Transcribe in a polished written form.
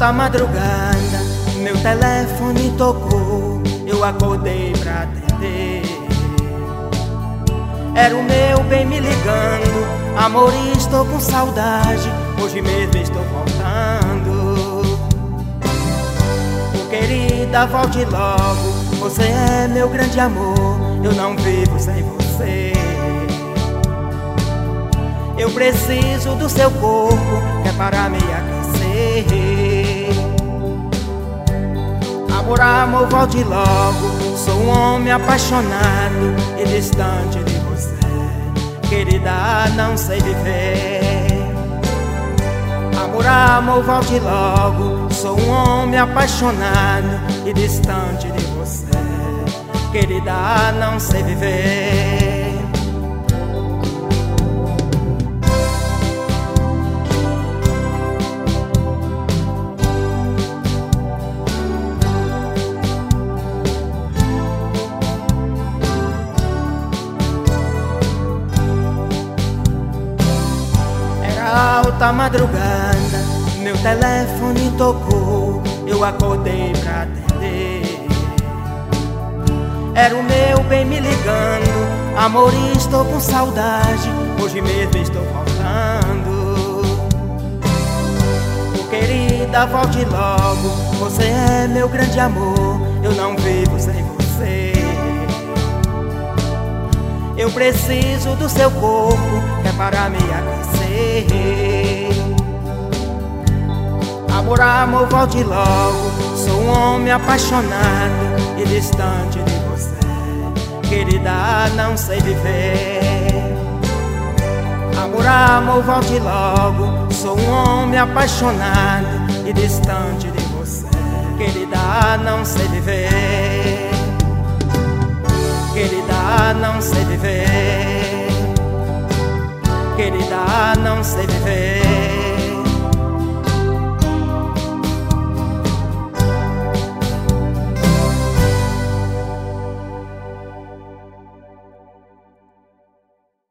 alta madrugada, meu telefone tocou, eu acordei pra atender. Era o meu bem me ligando: amor, estou com saudade, hoje mesmo estou voltando. Oh, querida, volte logo, você é meu grande amor, eu não vivo sem você. Eu preciso do seu corpo, que é para me aquecer. Amor, amor, volte logo, sou um homem apaixonado e distante de você. Querida, não sei viver. Amor, amor, volte logo, sou um homem apaixonado e distante de você. Querida, não sei viver. Alta madrugada, meu telefone tocou, eu acordei pra atender. Era o meu bem me ligando: amor, estou com saudade, hoje mesmo estou voltando. Oh, querida, volte logo, você é meu grande amor, eu não vivo sem você. Eu preciso do seu corpo, que é para me aquecer. Amor, amor, volte logo, sou um homem apaixonado e distante de você. Querida, não sei viver. Amor, amor, volte logo, sou um homem apaixonado e distante de você. Querida, não sei viver. Querida, não sei viver. Querida, não sei viver.